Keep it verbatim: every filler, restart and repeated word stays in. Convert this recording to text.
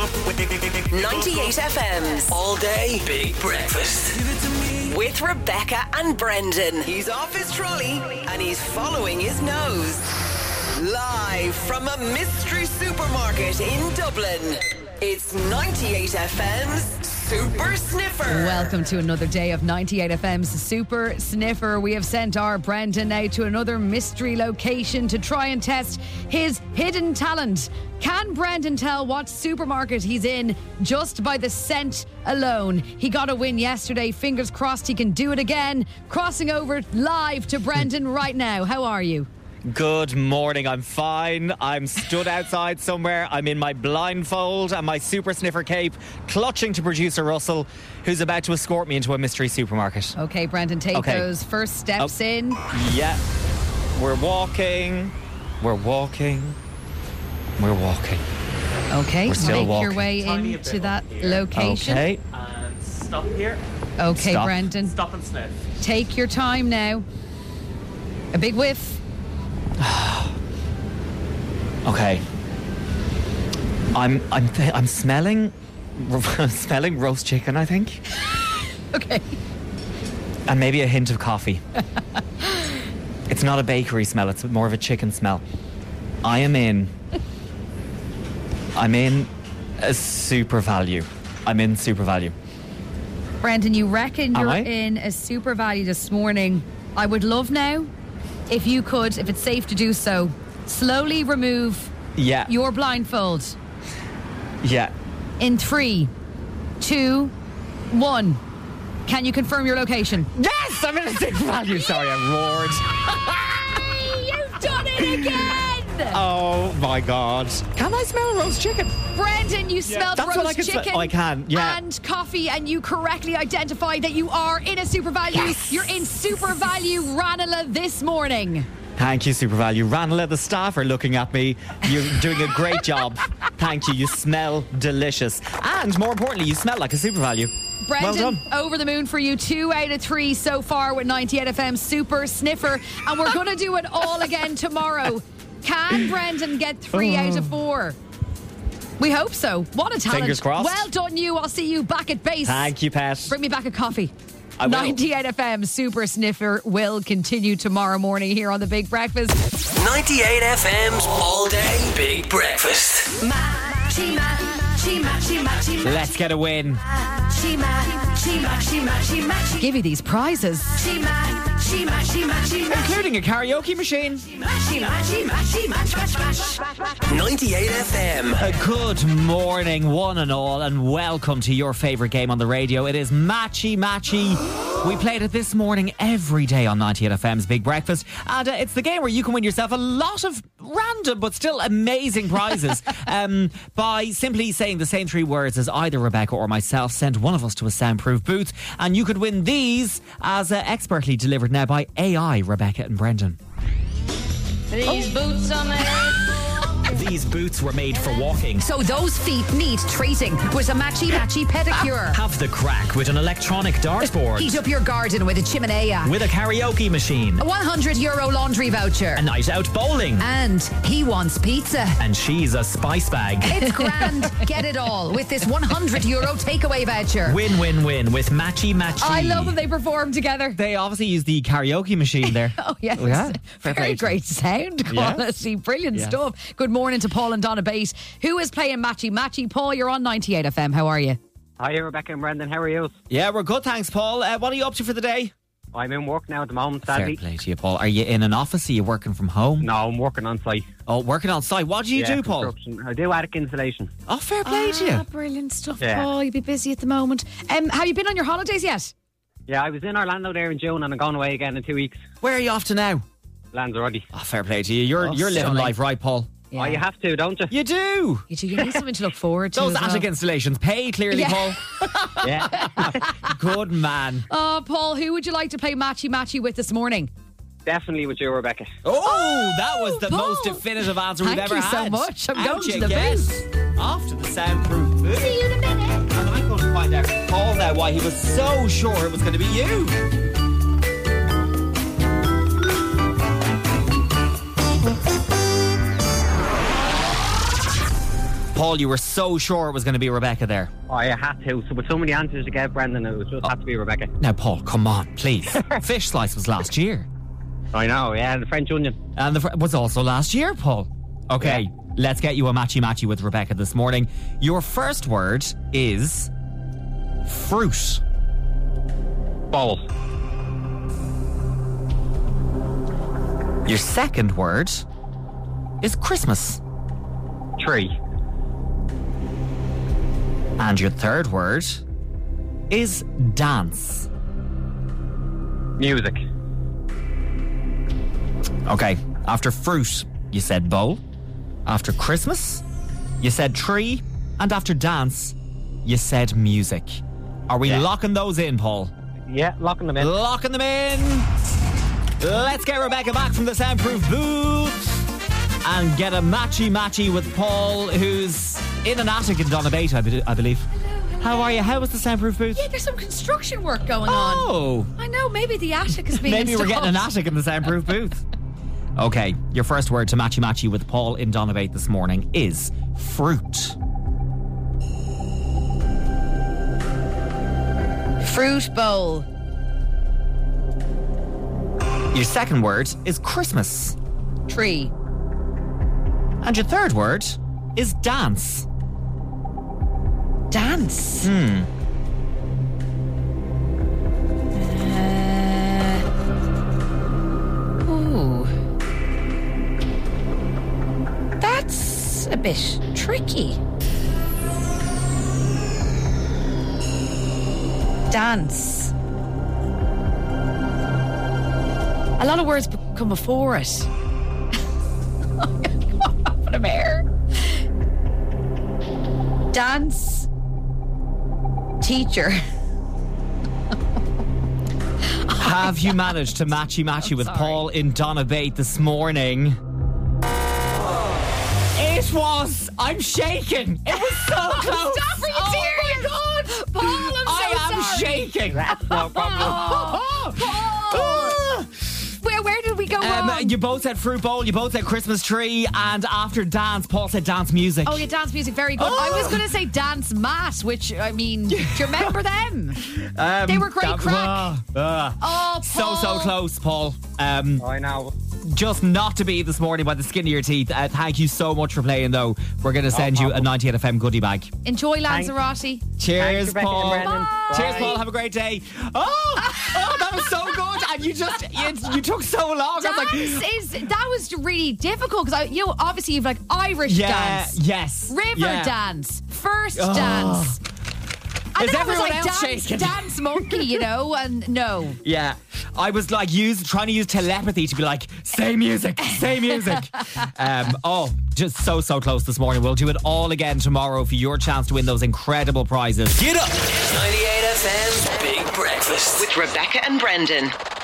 ninety-eight F M's All Day Big Breakfast. with Rebecca and Brendan. He's off his trolley and he's following his nose. Live from a mystery supermarket in Dublin, it's ninety-eight F M's Super Sniffer. Welcome to another day of ninety-eight F M's Super Sniffer. We have sent our Brendan out to another mystery location to try and test his hidden talent. Can Brendan tell what supermarket he's in just by the scent alone? He got a win yesterday. Fingers crossed he can do it again. Crossing over live to Brendan right now. How are you? Good morning, I'm fine. I'm stood outside somewhere. I'm in my blindfold and my super sniffer cape, clutching to producer Russell, who's about to escort me into a mystery supermarket. Okay, Brendan, take Okay. those first steps Oh. in. Yeah, we're walking, we're walking, we're walking. Okay, We're still make your walking. way Tiny into bit that up here. location. Okay, And stop here. Okay, Stop. Brendan, Stop and sniff. take your time now. A big whiff. okay. I'm, I'm, th- I'm smelling, I'm smelling roast chicken, I think, Okay. and maybe a hint of coffee. It's not a bakery smell, it's more of a chicken smell. I am in I'm in a super value. I'm in super value. Brendan, you reckon Am you're I? in a super value this morning. I would love now if you could, if it's safe to do so, slowly remove Yeah. your blindfold Yeah. in three, two, one. Can you confirm your location? Yes, I'm in a super value. Sorry, I roared. You've done it again! Oh my God. Can I smell roast chicken? Brendan, you smelled That's roast what I can smell. chicken Oh, I can, yeah. and coffee, and you correctly identified that you are in a super value. Yes. You're in super value Ranelagh this morning. Thank you, Super Value. Ranelagh, the staff are looking at me. You're doing a great job. Thank you. You smell delicious. And more importantly, you smell like a Super Value. Brendan, Well done. over the moon for you. Two out of three so far with ninety-eight F M Super Sniffer. And we're going to do it all again tomorrow. Can Brendan get three out of four? We hope so. What a talent. Fingers crossed. Well done, you. I'll see you back at base. Thank you, Pet. Bring me back a coffee. I will. ninety-eight F M Super Sniffer will continue tomorrow morning here on The Big Breakfast. ninety-eight F M's All Day Big Breakfast. Matchy, matchy, matchy, matchy, Let's get a win. matchy, matchy, matchy, matchy, matchy, Give you these prizes. matchy, matchy, matchy, matchy, Including a karaoke machine. matchy, matchy, matchy, match, match, match, match, match. ninety-eight F M. A good morning, one and all, and welcome to your favourite game on the radio. It is Matchy Matchy. We played it this morning every day on ninety-eight F M's Big Breakfast, and uh, it's the game where you can win yourself a lot of random but still amazing prizes um, by simply saying the same three words as either Rebecca or myself. Send one of us to a soundproof booth, and you could win these as uh, expertly delivered now by A I, Rebecca and Brendan. These boots are made These boots were made for walking. So those feet need treating with a matchy matchy pedicure. Have the crack with an electronic dartboard. Heat up your garden with a chimenea. With a karaoke machine. A one hundred euro laundry voucher. A night out bowling. And he wants pizza. And she's a spice bag. It's grand. Get it all with this one hundred euro takeaway voucher. Win, win, win with Matchy Matchy. I love that they perform together. They obviously used the karaoke machine there. Oh, yes. Oh, yeah. Fair play Very to great sound quality. Brilliant Yes. stuff. Good morning to Paul and Donna Bate, who is playing Matchy Matchy. Paul, you're on ninety-eight F M. How are you? Hi, Rebecca and Brendan. How are you? Yeah, we're good, thanks, Paul. Uh, what are you up to for the day? I'm in work now at the moment, Fair sadly. play to you, Paul. Are you in an office? Are you working from home? No, I'm working on site. Oh, working on site. What do you Yeah, do, Paul? construction. I do attic insulation. Oh, fair play to Ah, you. brilliant stuff, Yeah. Paul. You'll be busy at the moment. Um, have you been on your holidays yet? Yeah, I was in Orlando there in June and I'm going away again in two weeks. Where are you off to now? Lanzarote. Oh, fair play to you. You're Oh, you're living stunning. life, right, Paul? Yeah. Oh, you have to, don't you? You do. You do. You need something to look forward to. Those as well. attic installations pay clearly, Yeah. Paul. Yeah. Good man. Oh, Paul, who would you like to play Matchy Matchy with this morning? Definitely with you, Rebecca. Oh, that was the Paul. most definitive answer Thank we've ever you had. so much. I'm Out going you to the get. booth. Off to the soundproof booth. See you in a minute. And I'm going to find out from Paul now why he was so sure it was going to be you. Paul, you were so sure it was going to be Rebecca there. Oh, I had to. So with so many answers to get, Brendan, it was just had to be Rebecca. Now, Paul, come on, please. Fish slice was last year. I know, yeah, and the French onion. And the fr- was also last year, Paul. Okay, Yeah. let's get you a matchy-matchy with Rebecca this morning. Your first word is fruit. Bowl. Your second word is Christmas. Tree. And your third word is dance. Music. Okay, after fruit, you said bowl. After Christmas, you said tree. And after dance, you said music. Are we Yeah. locking those in, Paul? Yeah, locking them in. Locking them in. Let's get Rebecca back from the soundproof booth and get a matchy-matchy with Paul, who's in an attic in Donabate, I, be- I believe. How are you? How was the soundproof booth? Yeah, there's some construction work going on. Oh, I know, maybe the attic is being maybe we're installed. getting an attic in the soundproof booth. Okay, your first word to matchy-matchy with Paul in Donabate this morning is fruit. Fruit bowl. Your second word is Christmas. Tree. And your third word is dance. Dance. Hmm. Uh, ooh. That's a bit tricky. Dance. A lot of words be- come before it. What a bear. Dance. Teacher. Have you managed to matchy-matchy with sorry. Paul in Donabate this morning? It was. I'm shaking. It was so close. Stop for your Oh tears. my God. Paul, I'm so I am sorry. shaking. That's no problem. Oh, Paul. Where, where did we go Um, wrong? you both said fruit bowl, you both said Christmas tree, and after dance, Paul said dance music. Oh, yeah, dance music, very good. Oh. I was going to say dance mat, which, I mean, do you remember them? Um, They were great that- crack. ah, ah. Oh, So, Paul. so close, Paul. Um, I know. just not to be this morning by the skin of your teeth. Uh, thank you so much for playing, though. We're going to send you a problem. ninety-eight F M goodie bag. Enjoy Lanzarote. Cheers, Rebecca Paul. and Brendan. Cheers, Bye. Paul. Have a great day. Oh, oh, that was so good. And you just, you, you took so long. I was Dance like, is, that was really difficult because, I, you know, obviously you've like Irish yeah, dance, yes. river yeah. dance, first Oh. dance. And Is then it was everyone like else dance, shaking? dance monkey, you know, and no. Yeah, I was like use, trying to use telepathy to be like, say music, say music. um, oh, just so, so close this morning. We'll do it all again tomorrow for your chance to win those incredible prizes. Get up. ninety-eight F M's Big Breakfast. With Rebecca and Brendan.